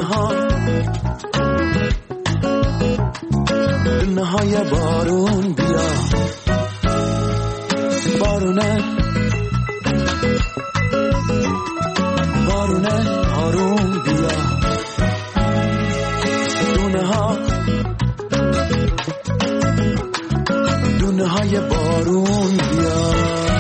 دونه های بارون بیا، بارونه آروم بیا، دونه های بارون بیا.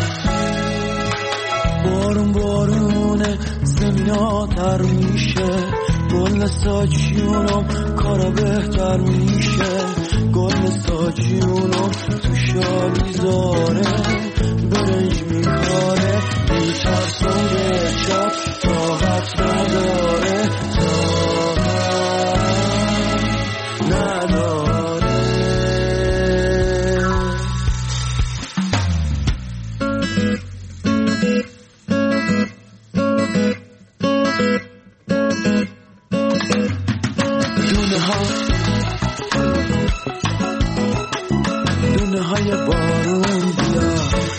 بارونه زمیناتر میشه، گل ساجیونم کارا بهتر میشه، گل ساجیونم تو شالیزاره برنج میکاره، میترسم به چپ طاقت نداره، دونه های بارون بیا،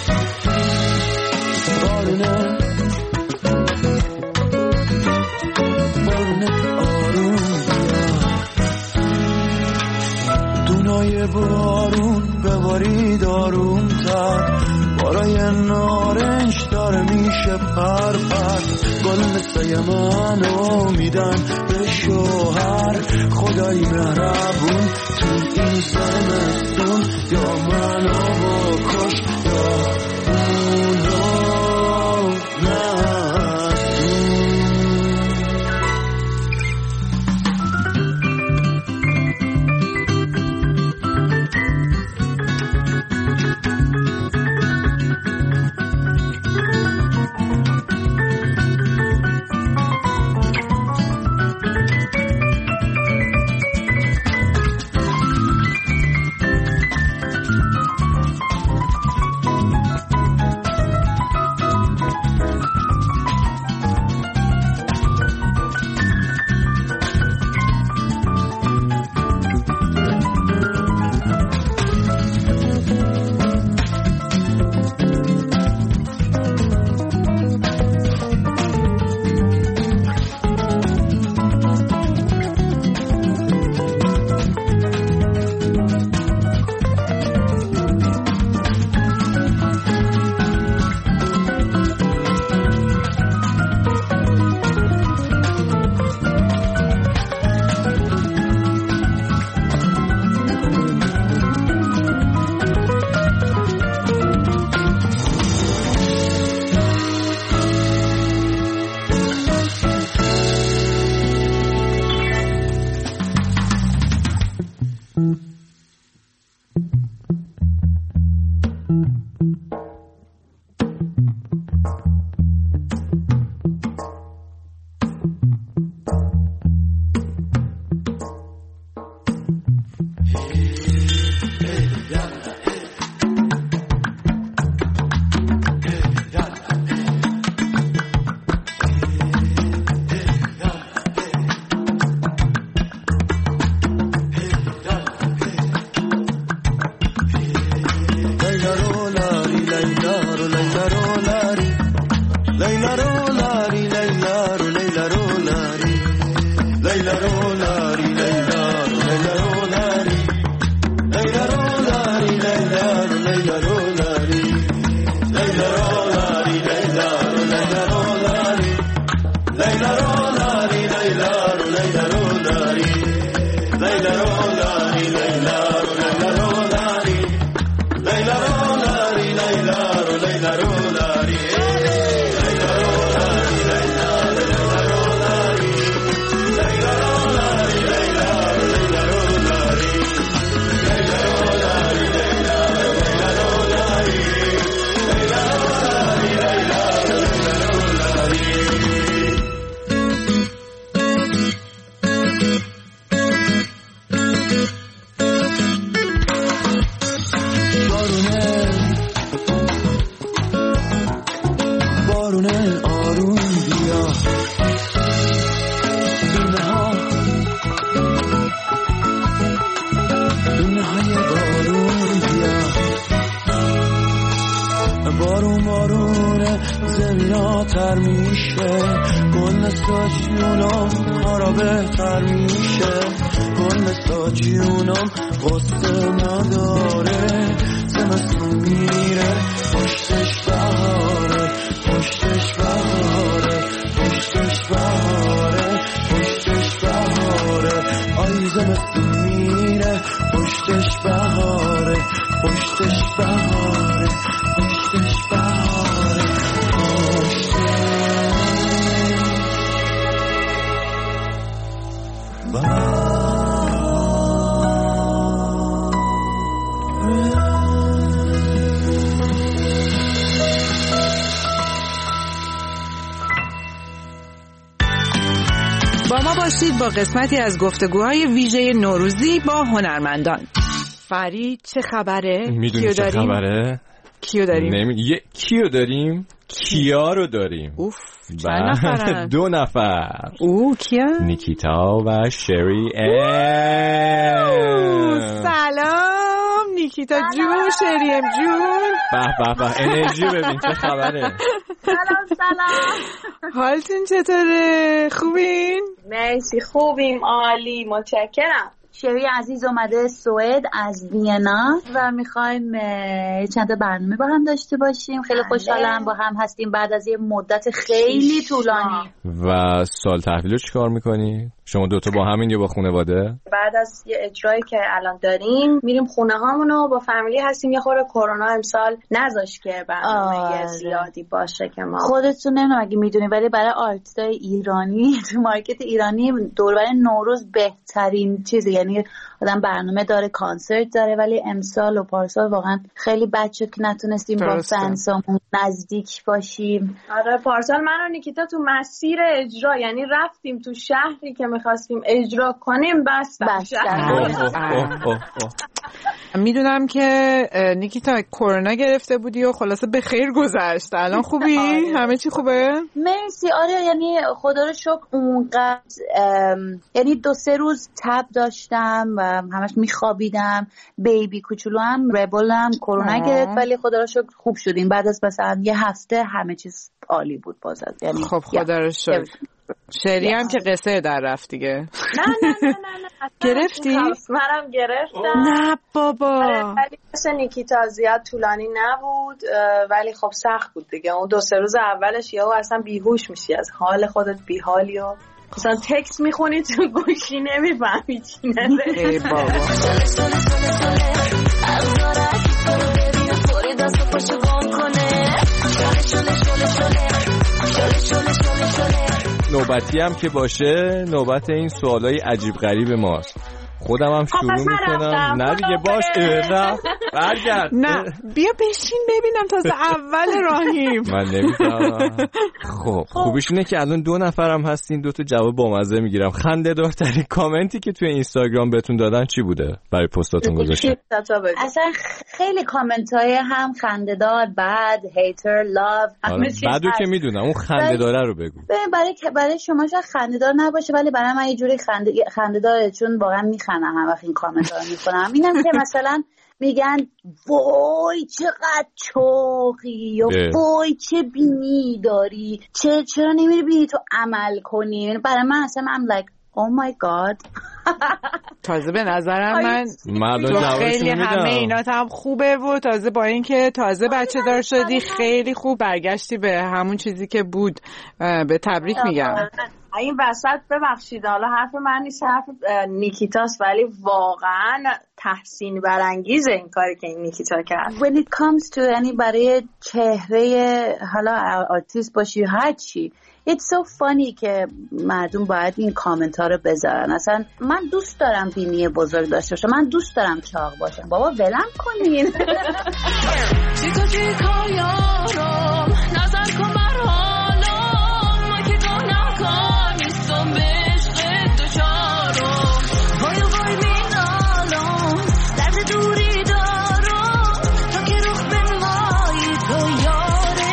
بارونه آروم بیا. دونای بارون ببارید آروم تر، بارای نارنج داره میشه پر، گل سایه منو میدن به شوهر، خدای مهربون تو این زمستون، یا منو بکش یا اونو استاشیونم کارا بهتر میشه، کل استاشیونم قصه نداره، زمستون میره پشتش بهاره، پشتش بهاره، پشتش بهاره، پشتش بهاره، آی زمستون میره پشتش بهاره، پشتش بهاره، پشتش بهاره، پشتش بهاره. با ما باشید با قسمتی از گفتگوهای ویژه نوروزی با هنرمندان. فرید چه خبره؟ میدونی چه خبره؟ کیو داریم؟ کیو داریم؟ کیا رو داریم. اوف چند نفرن؟ 2 نفر. کیا؟ نیکیتا و شری. سلام نیکیتا جون، شریم جون. به به به، انرژی ببین چه خبره. سلام. حالتون چطوره؟ خوبین؟ مرسی خوبیم، عالی، متشکرم. شری عزیز اومده سوئد از وینا و میخوایم چند تا برنامه با هم داشته باشیم. خیلی خوشحالم با هم هستیم بعد از یه مدت خیلی طولانی. و سال تحویل چیکار میکنی؟ شما دوتا با همین یا با خانواده؟ بعد از یه اجرایی که الان داریم میریم خونه هامونو با فامیلی هستیم. یه خورده کرونا امسال نذاشت که برنامه زیادی باشه که ما خودتون نمیدونم اگه میدونی، ولی برای آرتیستای ایرانی تو مارکت ایرانی دوربر نوروز بهترین چیزه. یعنی آدم برنامه داره، کانسرت داره، ولی امسال و پارسال واقعا خیلی بد شد که نتونستیم با فنسامون نزدیک باشیم. آره پارسال من و نیکیتا تو مسیر اجرا، یعنی رفتیم تو شهری که میخواستیم اجرا کنیم میدونم که نیکیتا کرونا گرفته بودی و خلاصه به خیر گذشت. الان خوبی؟ همه چی خوبه؟ مرسی. آره یعنی خدا رو شکر اونقدر یعنی 2-3 روز تب داشتم و همش میخوابیدم. بیبی کوچولو هم ربلم کرونا گرفت ولی خدا رو شکر خوب شدیم. بعد از مثلا یه هفته همه چیز عالی بود باز. یعنی خب خدا رو شکر. شری هم که قصه در رفت دیگه. نه گرفتی؟ منم گرفتم. نه بابا. ولی مثل نیکیتا زیاد طولانی نبود ولی خب سخت بود دیگه. اون 2-3 روز اولش یهو اصلا بیهوش میشی، از حال خودت بیحالی و مثلا تکست میخونی تو گوشی نمیفهمی چی نوشته. ای بابا. نوبتی هم که باشه نوبت این سوالای عجیب غریب ماست. خودم هم شروع میکنم. نه دیگه باش برگرد. نه بیا بشین ببینم تازه اول راهیم. من نمیفهمم. خب خوبیش اینه که الان 2 نفرم هستین، 2 تا جواب بامزه میگیرم. خنده دارترین کامنتی که توی اینستاگرام بهتون دادن چی بوده برای پستاتون گذاشتین؟ اصلا خیلی کامنت های هم خنده دار، بد، هیتر، لاو، همه چیز. بعدو که میدونم اون خنده داره رو بگو. برای شما شاید خنده دار نباشه ولی برای من یه جوری خنده داره، چون واقعا میخنم هم وقت این کامنت ها رو میکنم. اینم که مثلا میگن وای چقدر چوقی یا وای چه بینی داری، چرا نمیری بینی تو عمل کنی. برای من اصلا I'm like oh my god. تازه به نظرم من تو خیلی همه اینات هم خوبه و تازه با این که تازه بچه دار شدی خیلی خوب برگشتی به همون چیزی که بود. به تبریک میگم. این وسط ببخشید حالا حرف من نیست، حرف نیکیتاست، ولی واقعا تحسین برانگیزه این کاری که این نیکیتا کرد. When it comes to یعنی برای چهره حالا آرتیست باشی هر چی It's so funny که مردم باید این کامنت ها رو بذارن. اصلا من دوست دارم بینی بزرگ داشته باشم، من دوست دارم چاق باشم. بابا ولم کنین. چیکار یارم نظر کن بر حالم، ما که تو نکن نیستم به عشق دوچارم. وای مینالم درد دوری دارم، تا که رخ به مایی تو یاره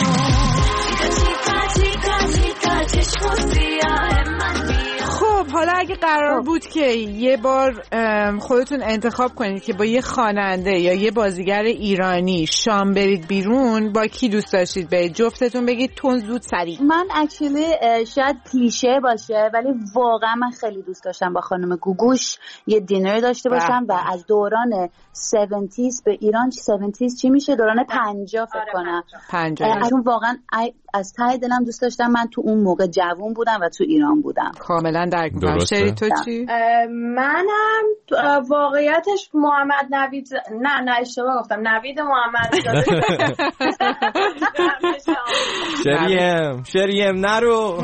یگانم. خب حالا اگه قرار بود که یه بار خودتون انتخاب کنید که با یه خواننده یا یه بازیگر ایرانی شام برید بیرون، با کی دوست داشتید برید؟ جفتتون بگید تون زود سریع. من اکچولی شاید کلیشه باشه ولی واقعا من خیلی دوست داشتم با خانم گوگوش یه دینر داشته باشم و از دوران 70s به ایران 70s چی میشه؟ دوران 50 فکر کنم. 50. چون واقعا از ته دلم دوست داشتم. من تو اون موقع جوون بودم و تو ایران بودم. کاملا درک می‌کنم. شری تو چی؟ منم واقعیتش محمد نوید نه اشتباه گفتم، نوید محمد شریم نرو.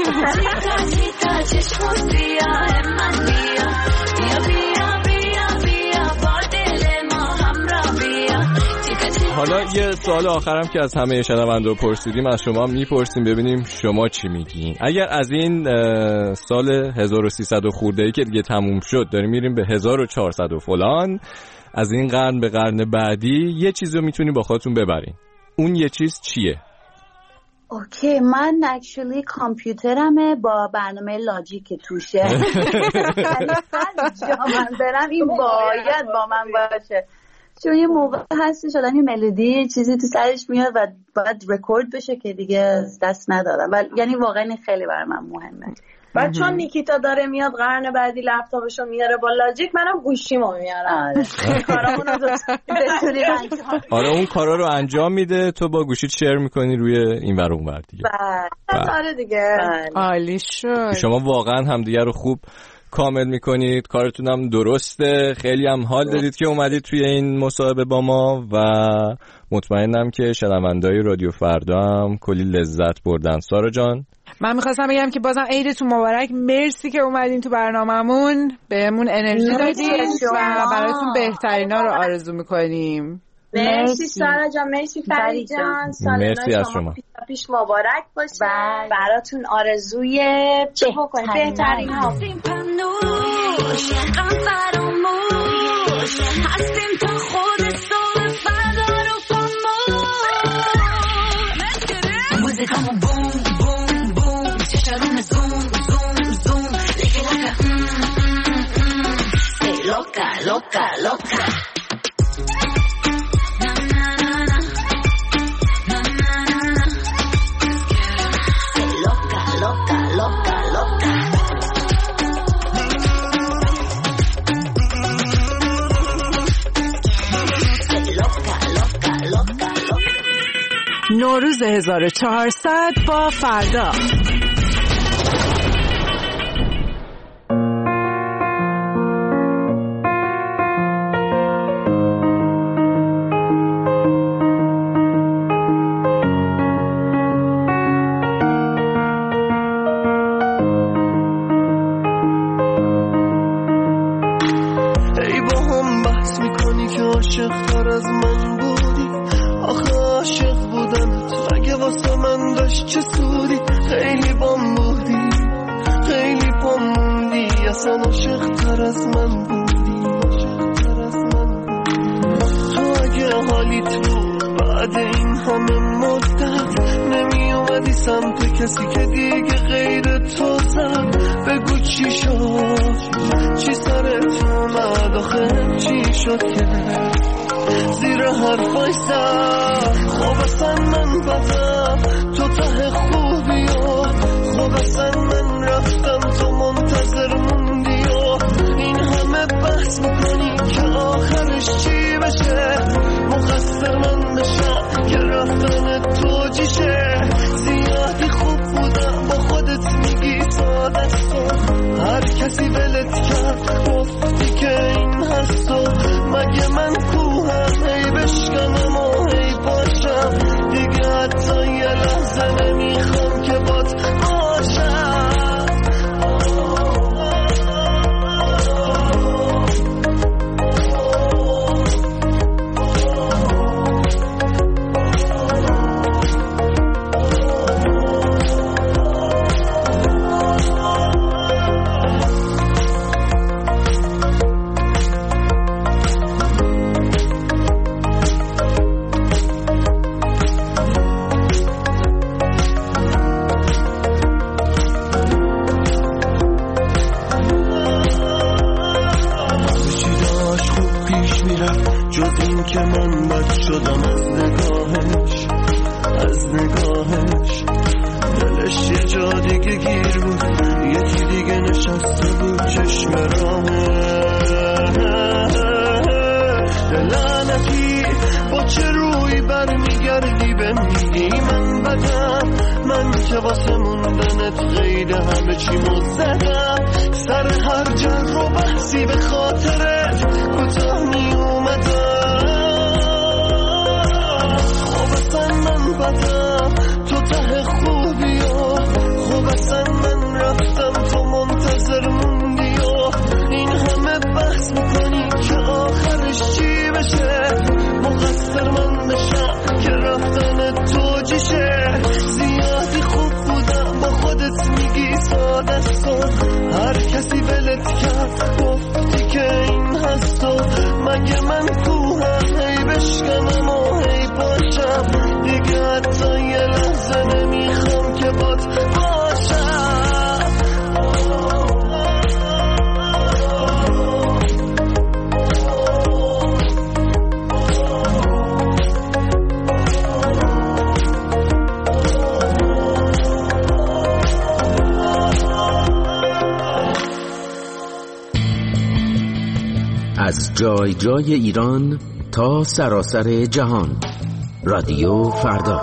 حالا یه سوال آخرم که از همه شنونده پرسیدیم از شما میپرسیم ببینیم شما چی میگین. اگر از این سال 1300 خورده‌ای که دیگه تموم شد داریم میریم به 1400 و فلان، از این قرن به قرن بعدی یه چیزو میتونی با خودتون ببرین، اون یه چیز چیه؟ اوکی، من اکچولی کامپیوترمه با برنامه لاجیک توشه. هر جا من برم این باید با من باشه، چون یه موقع هستش آدم یه ملودی چیزی تو سرش میاد و باید رکورد بشه که دیگه دست ندادم. و یعنی واقعا این خیلی برای من مهمه. و چون نیکیتا داره میاد قرن بعدی لپتاپشو میاره با لاجیک، منم گوشیمو میارم. آره اون کارا رو انجام میده، تو با گوشیت شیر میکنی روی این ور اون ور دیگه. آره دیگه. عالی شد. شما واقعا همدیگه رو خوب کامل میکنید، کارتون هم درسته. خیلی هم حال دادید که اومدید توی این مصاحبه با ما و مطمئنم که شنونده‌های رادیو فردا هم کلی لذت بردن. سارا جان، من میخواستم بگم که بازم عیدتون مبارک. مرسی که اومدین تو برنامه‌مون، بهمون انرژی دادین و براتون بهترینا رو آرزو میکنیم. مرسی سارا جان، مرسی فرید جان، مرسی از شما. پیش مبارک باشه. براتون آرزوی چه بکنید بهترین ها. هستیم تا خود صبح فردا رو موزیکامو بوم بوم بوم، چشارون زوم زوم زوم، سی لوکا لوکا لوکا. نوروز 1400 با فردا. ای با هم بحث میکنی که عاشق تر از من بودی، آخه عاشق بودنت اگه واسه من داشت چه سودی؟ خیلی بام بودی، خیلی بام موندی، اصلا عاشق تر از من بودی، عاشق تر از من بودی. تو اگه حالیت بود بعد این همه مدت نمی اومدی سمت کسی که دیگه غیر تو زد، بگو چی شد، چی سرت اومد، آخه چی شد که زیر حرفای زد؟ خب اصلا من بدم تو ته خوبی و خب اصلا من رفتم تو منتظر موندی و این همه بحث میکنی که آخرش چی بشه؟ مقصر من بشم که رفتن تو جیشه؟ زیادی خوب بودم با خودت میگی سادت کن، هر کسی ولت کرد گفتی که این هستو، مگه من کوهم هی بشکنم و هی باشم دیگه حتی من بد شدم از نگاهش دلش یه جا دیگه گیر بود، یکی دیگه نشسته بود چشم راهه. لعنتی با چه روی برمیگردی به میگی من بدم، من که واسه موندنت قید همه چی مزدم، سر هر جر و بحثی به خاطرت کوتاه می اومدم. خب اصلا من بدم تو ته خوبی و خب اصلا من رفتم تو منتظر موندی و این همه بحث میکنی که آخرش چی بشه، مقصر من بشم که رفتن تو جیشه. زیادی خوب بودم با خودت میگی ساده است، هر کسی ولت کرد گفتی که این هست و مگه من کوهم هی بشکنم و هی باشم دیگه، حتی یه لحظه نمیخوام که بات باشم. از جای جای ایران تا سراسر جهان، رادیو فردا.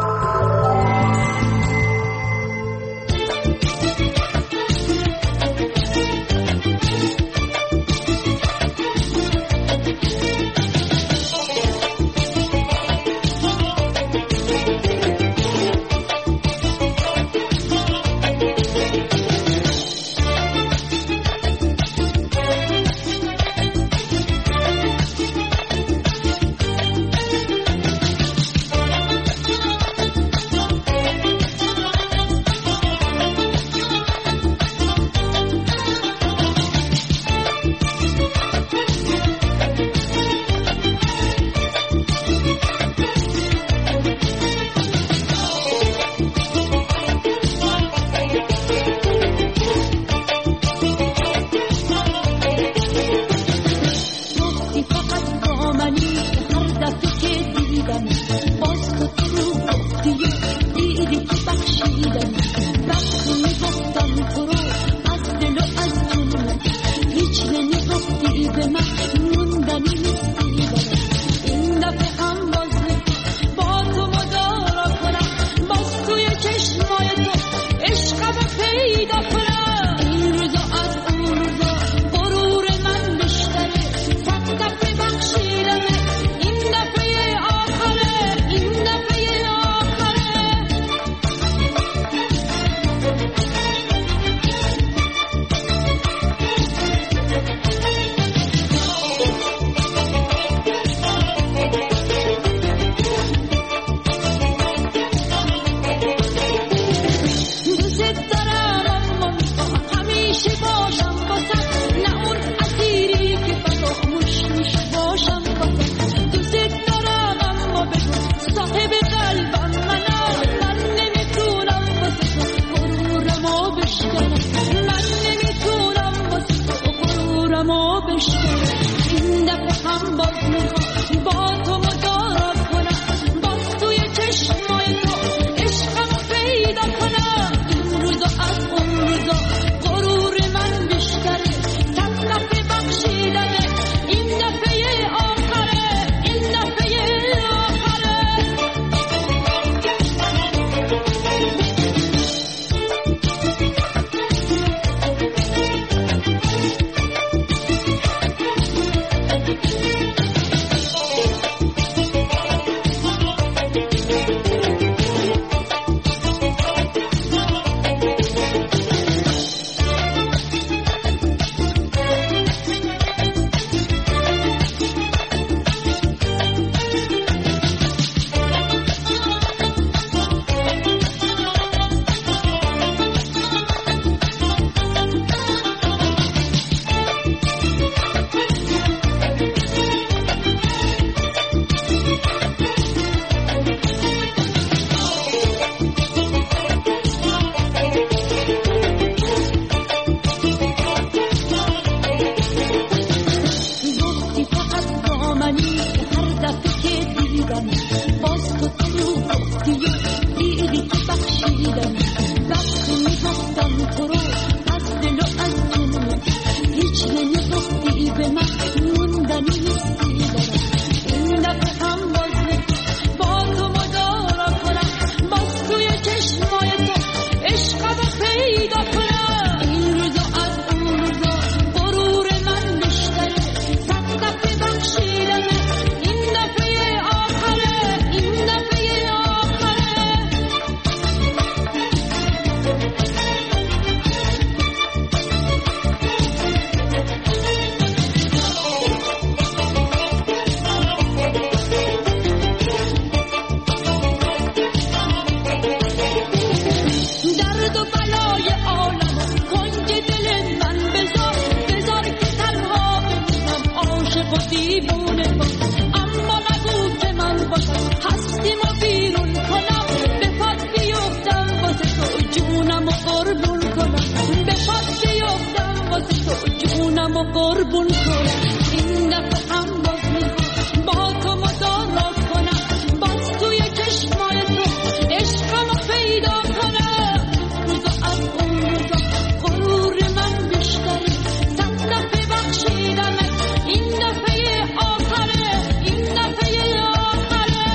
و قربون کنم این دفعه هم باز میخوام با تو مدارا کنم باز توی چشمای تو عشقمو پیدا کنم روزا از اون روزا غرور من بیشتره صد دفعه بخشیدمت این دفعه آخره این دفعه آخره.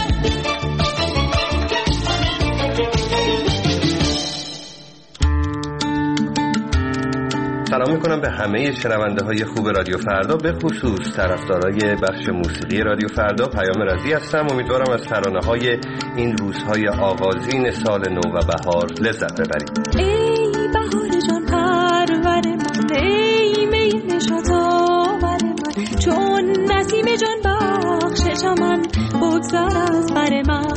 سلام میکنم به همه شنونده های خوب رادیو فردا، به خصوص طرفدارای بخش موسیقی رادیو فردا. پیام رضی هستم. امیدوارم از ترانه های این روزهای آغازین سال نو و بهار لذت ببرید. ای بهار جان پرور من، ای می نشاط آور من، چون نسیم جان بخش چمن بگذر از بر من.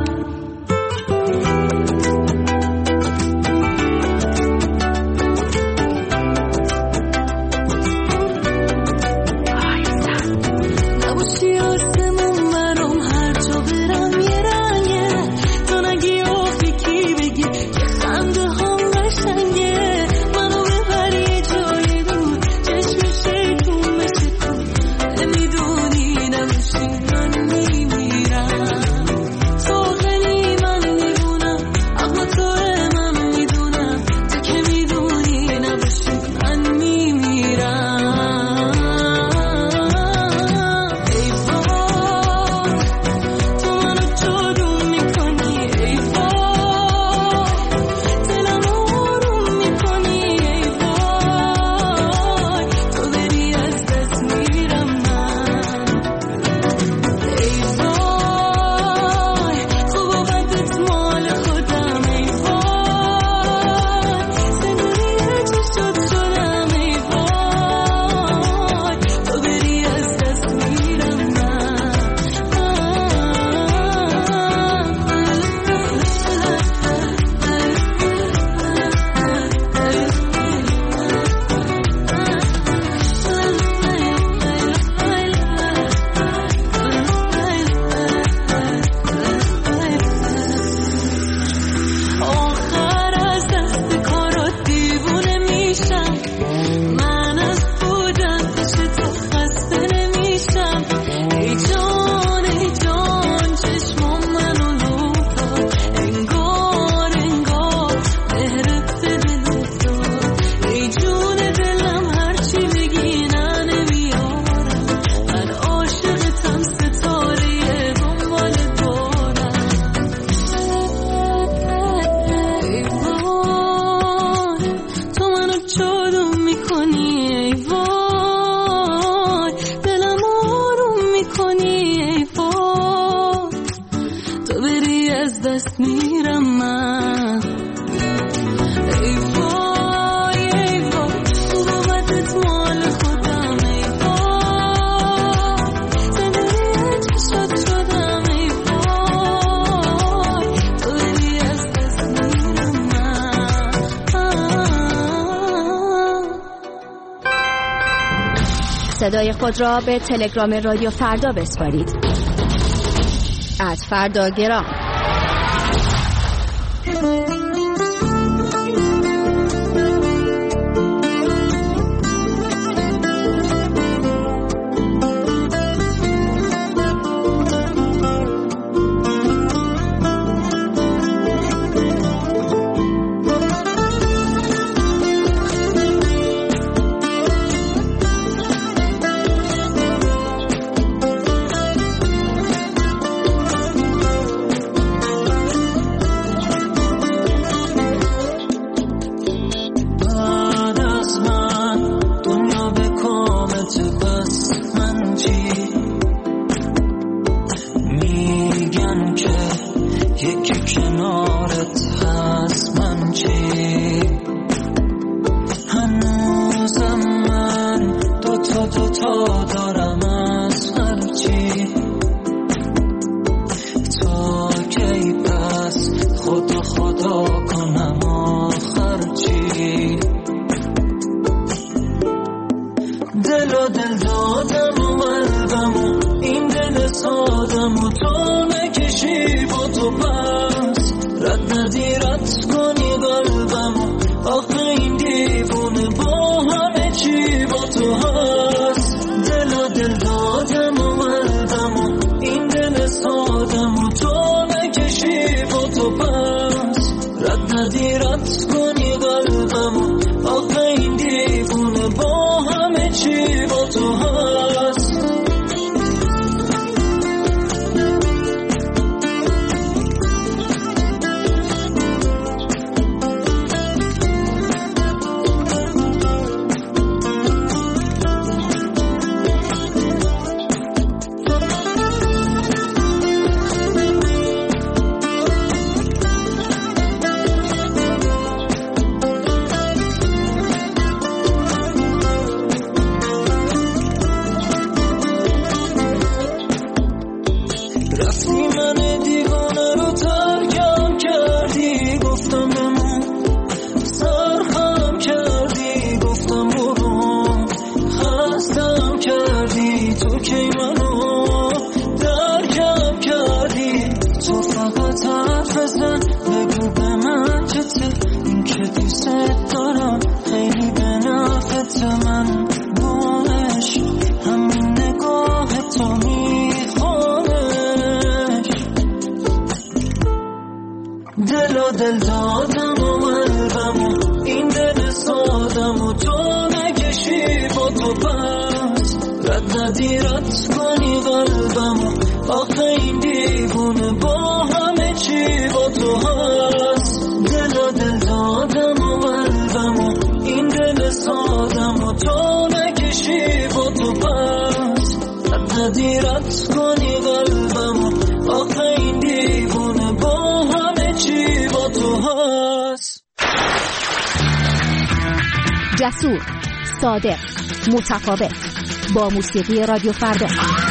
صدای خود را به تلگرام رادیو فردا بسپارید. @فرداگرام. دل دادم و قلبم و این دل سادم و تو نکشی با تو پس رد ندی رد کنی قلبم و آخه این دیوونه با همه چی با تو هست. و تو نکشی با تو پس رد ندی رد کنی قلبمو آخه این دیوونه با همه چی با تو هست دل دادم و قلبمو این دل سادم و تو نکشی با تو پس رد ندی رد کنی قلبمو آخه این دیوونه با همه چی با تو هست. جسور، صادق، متفاوت، با موسیقی رادیو فردا.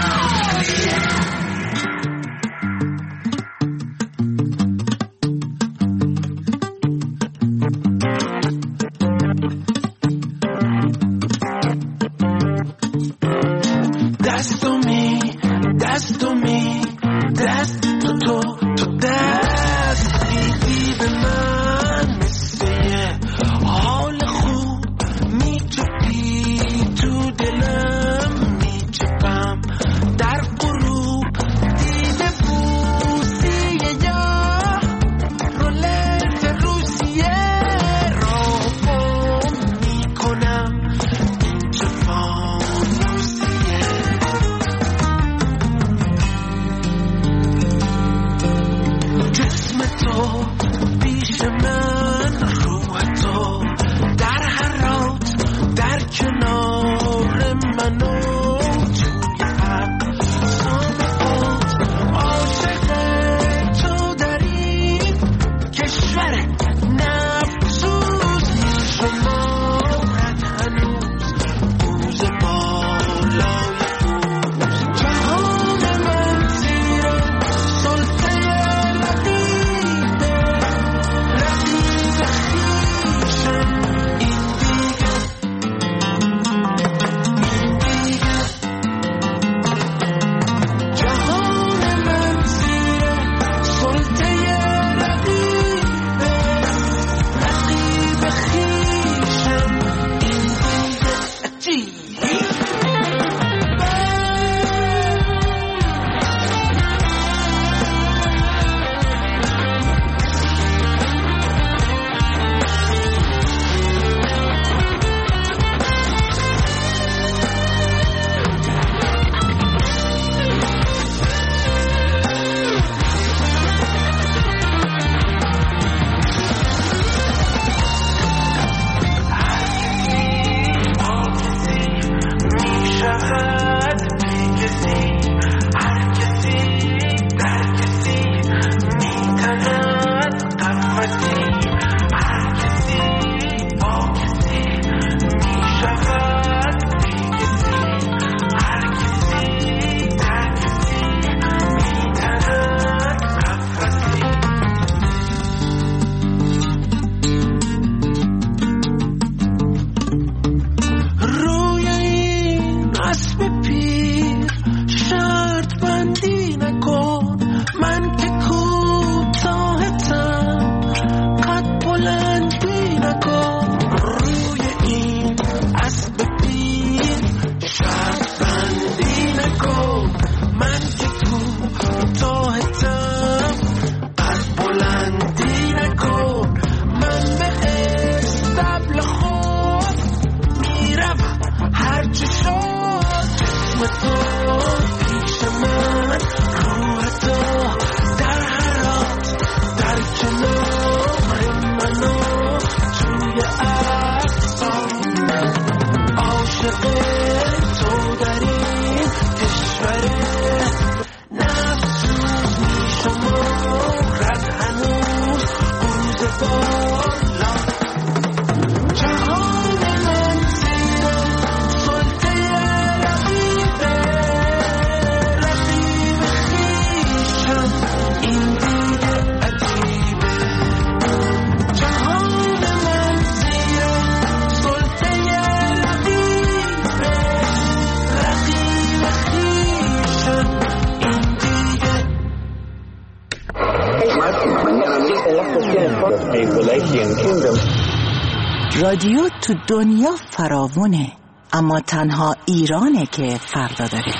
رادیو تو دنیا فراوونه، اما تنها ایرانه که فردا داره.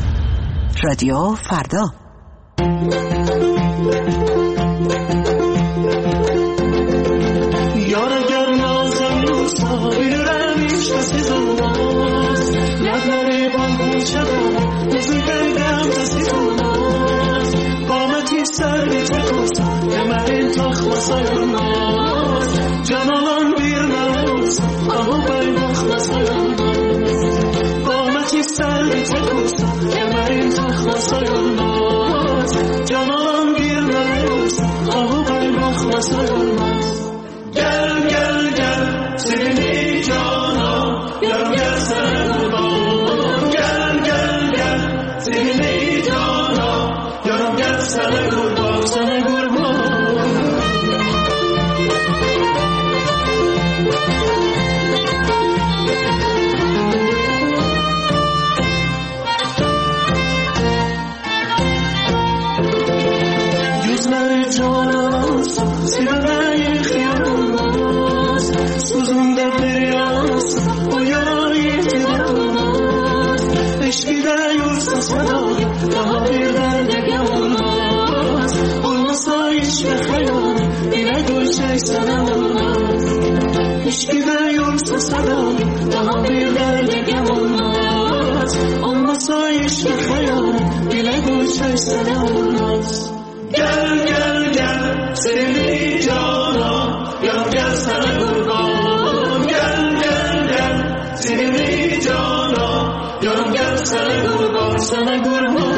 رادیو فردا. یار اگر نازم رو سایرم عزیز ماست نظری بال شدم بزرگم عزیز ماست قامتی سری تکوسم یمرین تخ واسای ماست جمالان بیر نروز اما بای مخ واسای ماست قامتی سری تکوسم یمرین تخ واسای ماست جمالان بیر نروز اما بای مخ واسای ماست گل گل گل سینی جانا یارم گل سر قربان گل گل گل سینی جانا یارم گل سر قربان سر قربان yüzler canası sigarayı kıyamaz suzunda bir yanası o yarayı kıyamaz eşkide yursa sana daha bir derde olmaz olmasa hiçbir hayal yine gülşey sana olmaz eşkide yursa sana daha bir derde olmaz olmasa hiçbir hayal yine gülşey sana olmaz gel gel gel seni cana yarım gel sana kurban gel gel gel seni cana yarım gel sana kurban sana kurban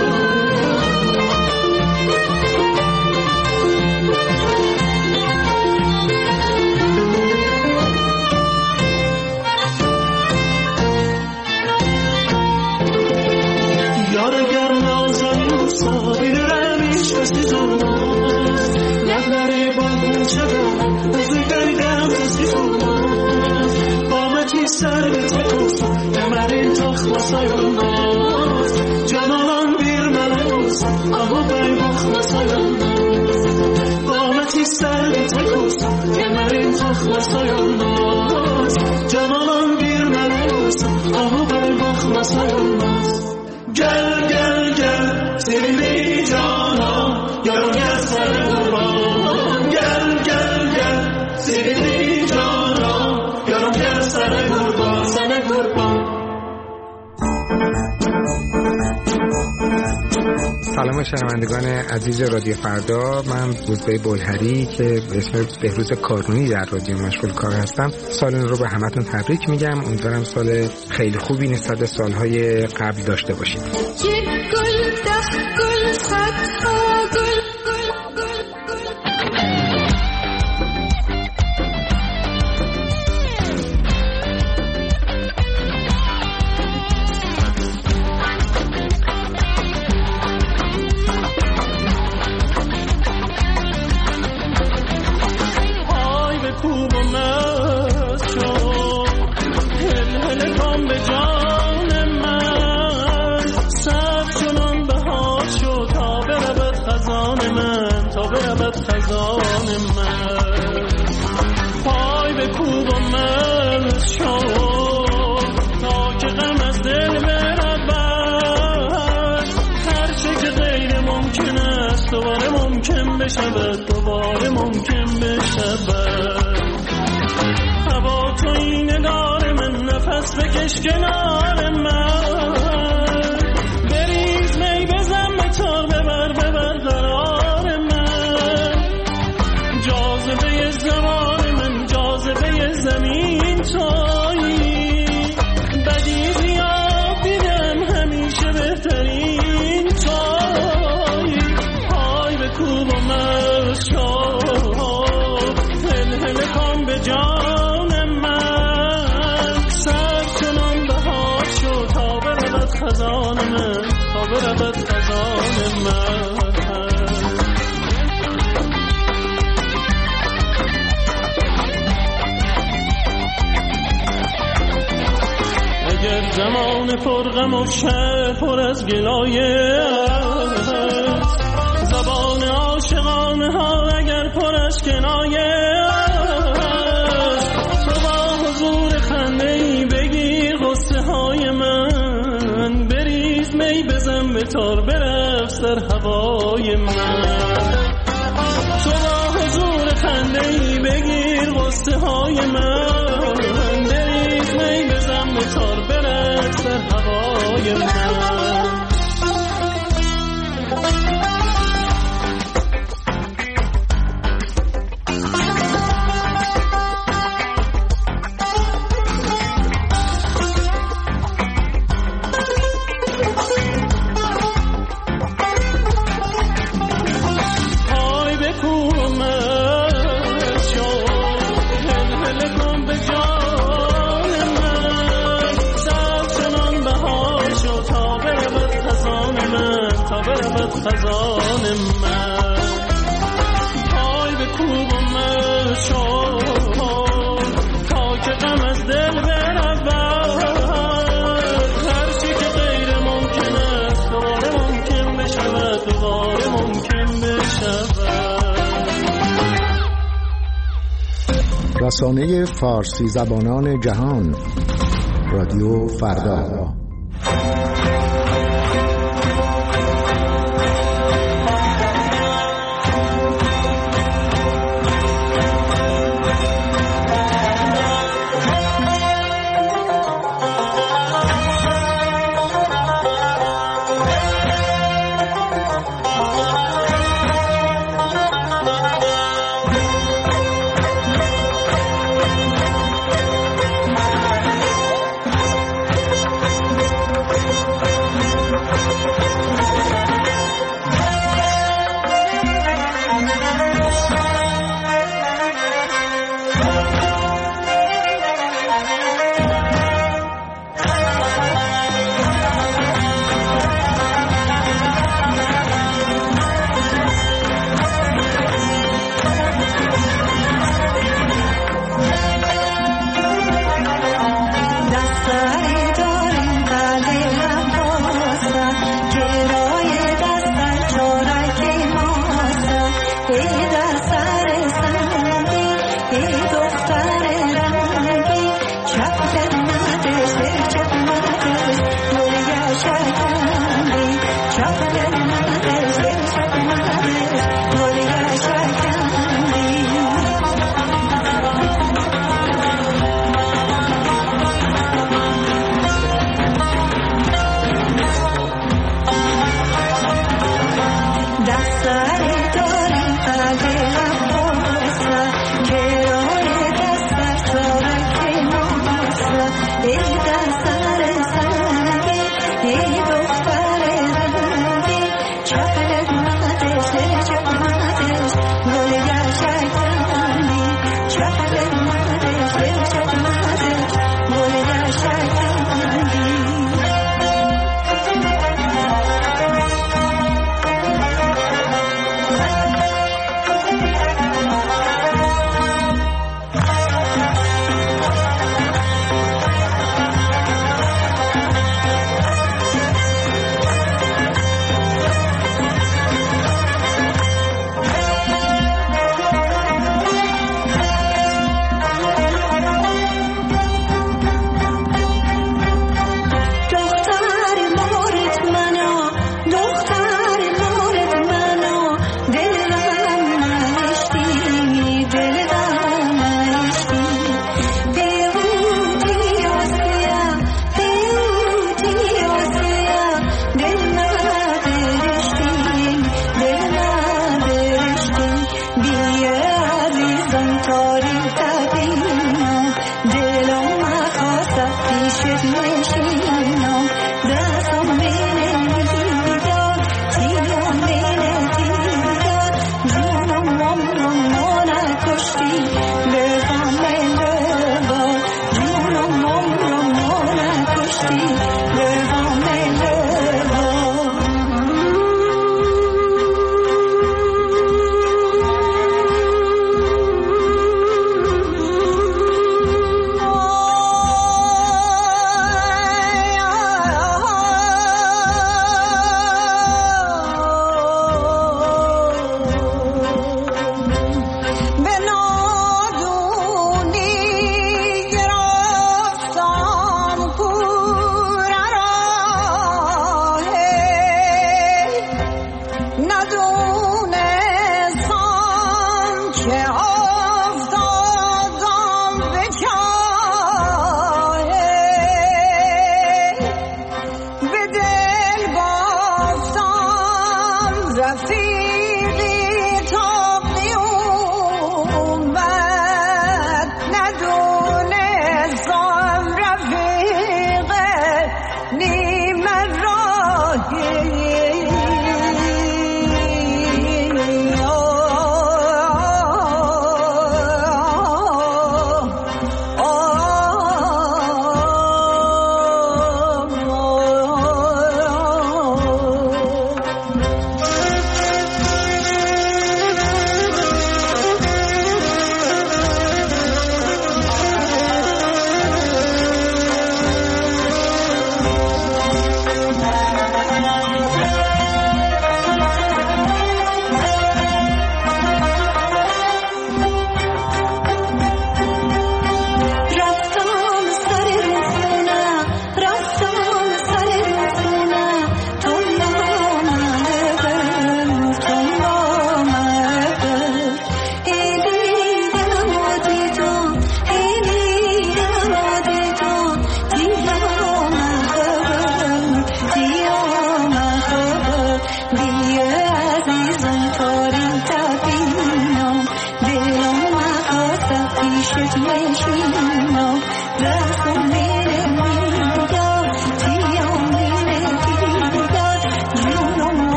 yar eğer nazlanırsa bilirim hiç vesiz olmaz Levleri balkın çadır Özgürden vesiz olmaz Bağmeti servete olsa Kemerin takmasa yolmaz Can olan bir melek olsa Ama ben bakmasa yolmaz Bağmeti servete olsa Kemerin takmasa yolmaz Can olan bir melek olsa Ama ben bakmasa yolmaz Gel gel gel sevimli cana yarım gel sana kurban Gel gel gel sevimli cana yarım gel sana kurban sana kurban سلام شنوندگان عزیز رادیو فردا، من روزبه بلهری که به اسم بهروز کارونی در رادیو مشغول کار هستم. سال رو به همتون تبریک میگم. امیدوارم سال خیلی خوبی نسبت به سالهای قبل داشته باشید. دوباره ممکن بشود هوا تو این نگار من نفس بکش کنار من بریز می بزن به تار ببر قرار من جاذبه زمان من جاذبه زمین تویی بدی زیاد دیدم همیشه بهترین تویی پای به کوب و جان من سر چنان بهار شد تا برود خزان من تا برود خزان من اگر زمان پرغم و شهر پر از گلایه است زبان عاشقانه ها اگر پر از کنایه تار برفت در هوای من تو با حضور خنده‌ای بگیر غصه های من بریز می بزن رسانه فارسی زبانان جهان، رادیو فردا. نادونی گرفتم کور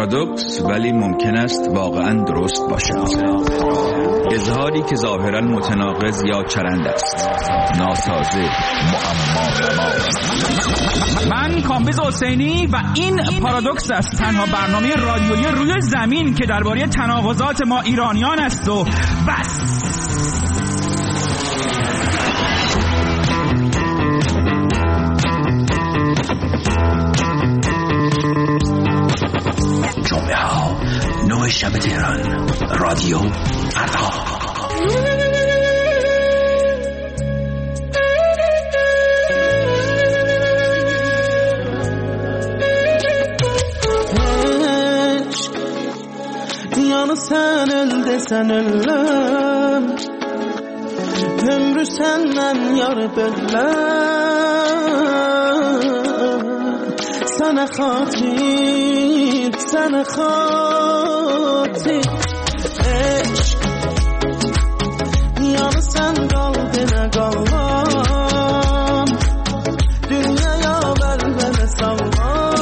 پارادوکس ولی ممکن است واقعا درست باشد. اظهاری که ظاهرا متناقض یا چرند است، ناسازه، معما. من کامبیز حسینی و این پارادوکس است، تنها برنامه رادیویی روی زمین که درباره تناقضات ما ایرانیان است و بس. جمعه ها 9 شب تهران، رادیو فردا. Yanı sen elde sen ellem Ömrü senden yar bellem Sana khatir Eşk Yanı sen kalbine kallam Dünyaya velvele sallam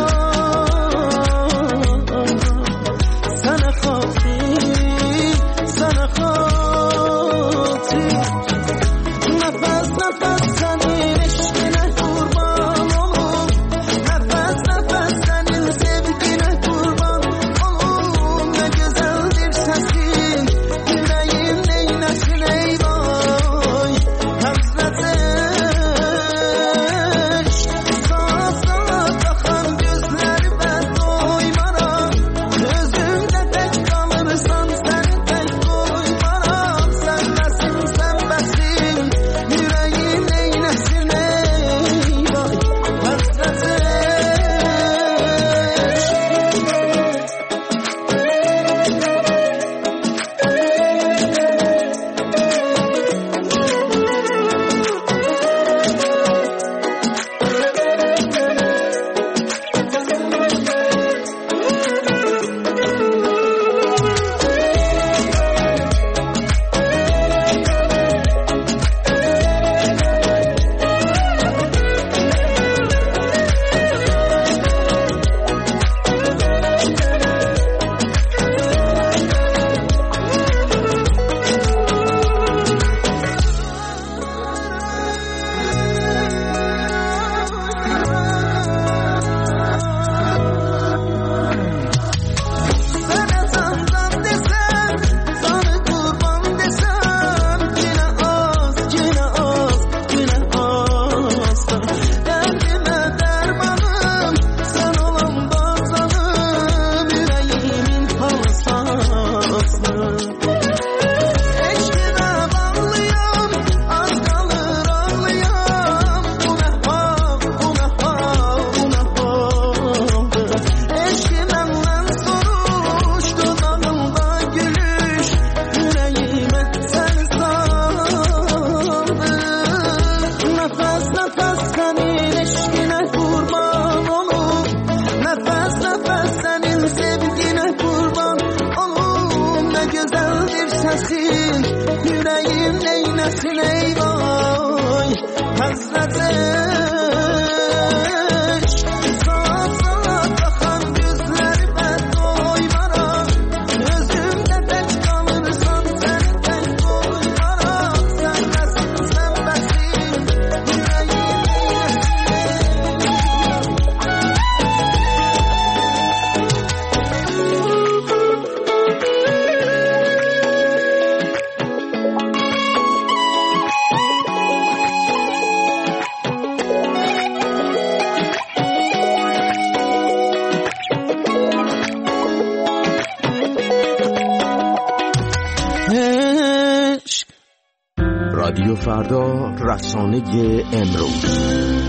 رادیو فردا، رسانه امروز.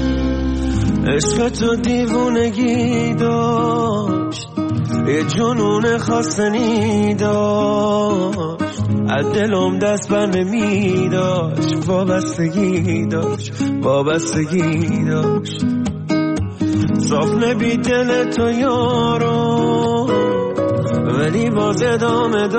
عشق تو دیوونگی داشت، یه جنون خواستنی داشت، از دلم دست بر نمی داشت، وابستگی داشت، وابستگی داشت. صاف نبی دل تو یارو، ولی باز ادامه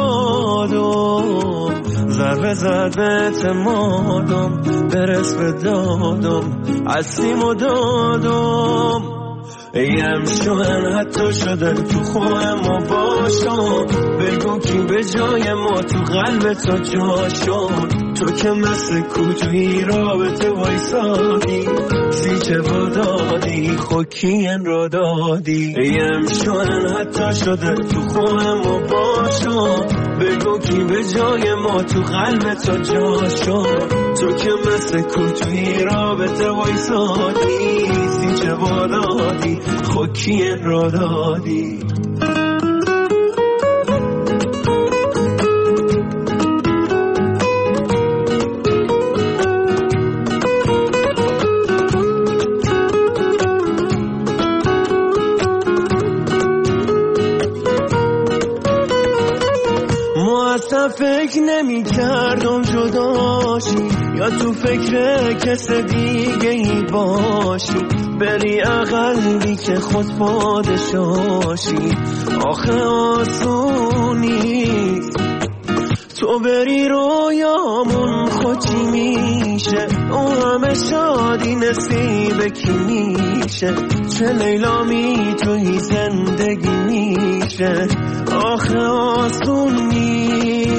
دادم، ضربه زد به اعتمادم، برس به دادم، از سیم و دادم. امشون حتی شده تو خونه ما باشم، بگو کی به جای ما تو قلب تو جاشم. تو که مثل کوتوی رابطه وایسادی، سیچه و دادی خوکین را دادی. امشون حتی شده تو خونه ما باشم، بگو کی به جای ما تو قلب تو جاشم. تو که مثل کوتوی رابطه وایسادی، سیچه و دادی خوکین را دادی. فکر نمی کردم جداشی، یا تو فکر کس دیگه ای باشی. بری اقلی که خود پادشاشی، آخه آسونی تو بری رویامون خوچی میشه. اون همه شادی نصیب کی میشه؟ چه لیلا میتونی زندگی میشه؟ آخه آسونی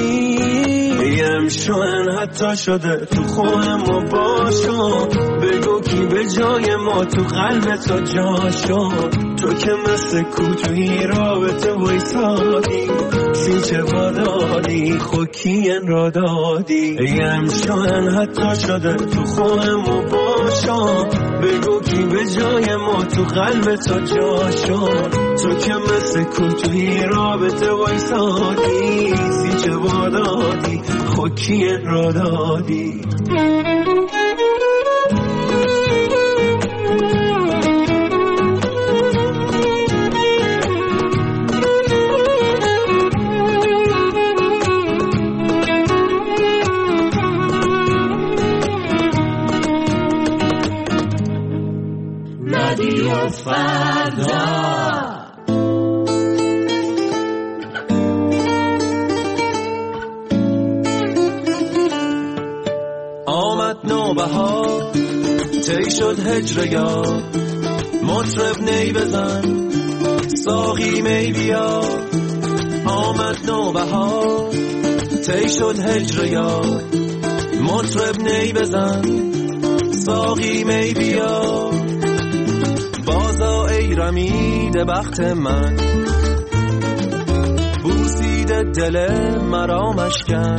امشون حتی شده تو خونه ما باشم، بگو کی به جای ما تو قلب تو جاشم. تو که مثل کوتوی رابطه وایسادی، سیچه و دادی خوکین را دادی. امشون حتی شده تو خونه ما باشم، بگو کی به جای ما تو قلب تو جاشم. تو که مثل کوتوی رابطه وایسادی، سیچه و دادی خوکین را دادی. رادیو فردا آمد نوبهار، تی شد هجر یار. مطرب نی بزن، ساقی می بیا. آمد نوبهار، تی شد هجر یار. مطرب نی بزن، ساقی می بیا. بازا ای رمیده بخت من، بوسیده دل مرا مشکن.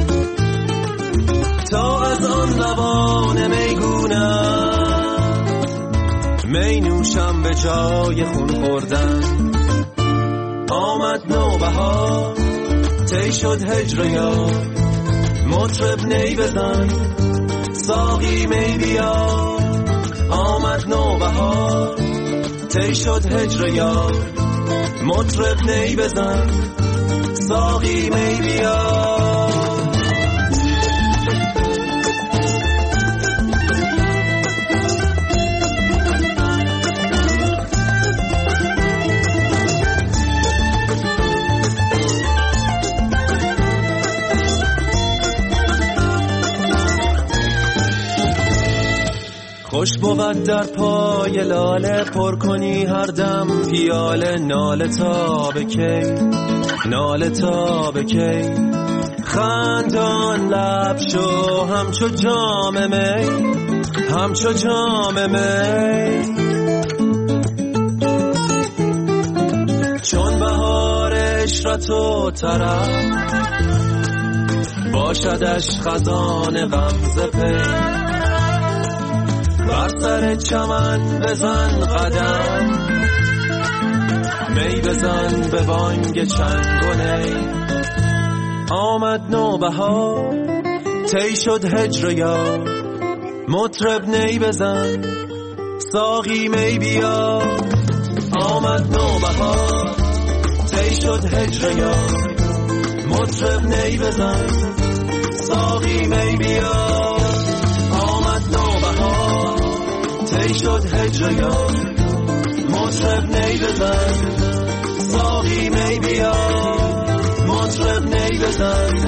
تا از آن لبان میگونم، می نوشم به جای خون خوردن. آمد نوبهار، تی شد هجر یار. مطرب نی بزن، ساقی می بیا. آمد نوبهار، تی شد هجر یار. مطرب نی بزن، ساقی می بیا. خوش بود در پای لاله، پر کنی هر دم پیاله. ناله تا به کی، ناله تا به کی. خندان لب شو همچو جام می، همچو جام می. چون بهار عشرت و طرب، باشدش خزان غمزه پی. بر سر چمن بزن قدم، می بزن به بانگ چنگ و نی. آمد نوبهار، تی شد هجر یار. مطرب نی بزن، ساقی می بیا. آمد نوبهار، تی شد هجر یار. مطرب نی بزن، ساقی می بیا. تی شد هجر یار. مطرب نی بزن، ساقی می بیا. مطرب نی بزن،